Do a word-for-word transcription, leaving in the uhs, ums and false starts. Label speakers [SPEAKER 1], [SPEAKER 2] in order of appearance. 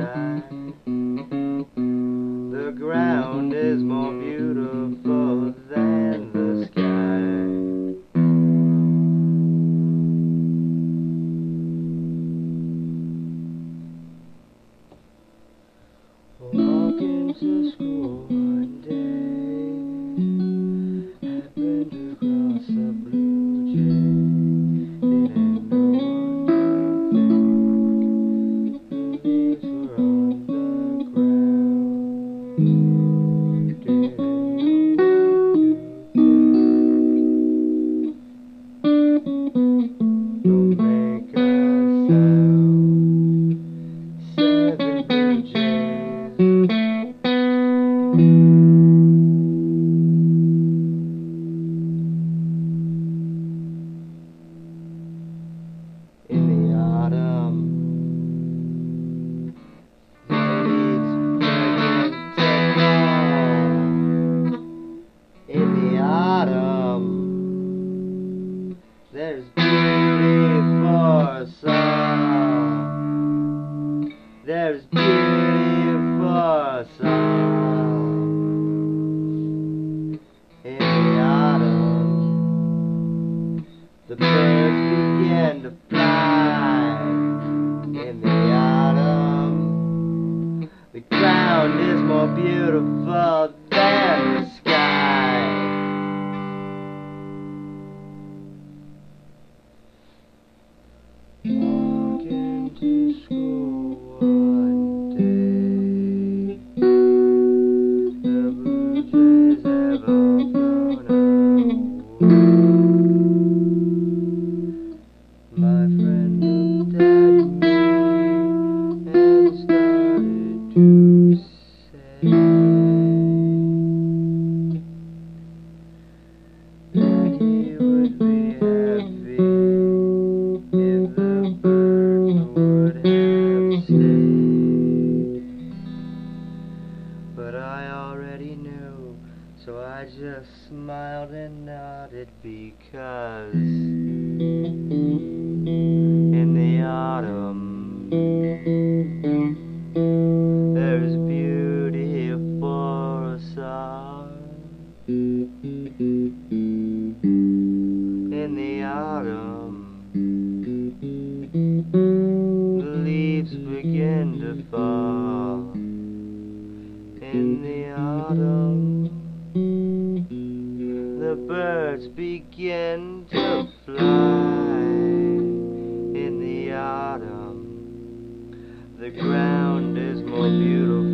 [SPEAKER 1] sky. The ground is more beautiful than the sky. Walking to school one day, happened to cross a blue jay. Didn't know what to think. The leaves were on the ground. Didn't know what to think. Don't make a sound. Seven blue jays. In the autumn, the leaves begin to fall. In the autumn, there's beauty for us all. There's beauty for us all. In the autumn, the birds begin to fly. In the autumn, the ground is more beautiful than the sky. Walking to school one day, the blue jays have all flown away. My friend looked at me and started to say that he would be happy if the birds would have stayed. But I already knew, so I just smiled and nodded, because in the autumn, there's beauty for us all. In the autumn, the leaves begin to fall. In the autumn, the birds begin to fly. In the autumn, the ground is more beautiful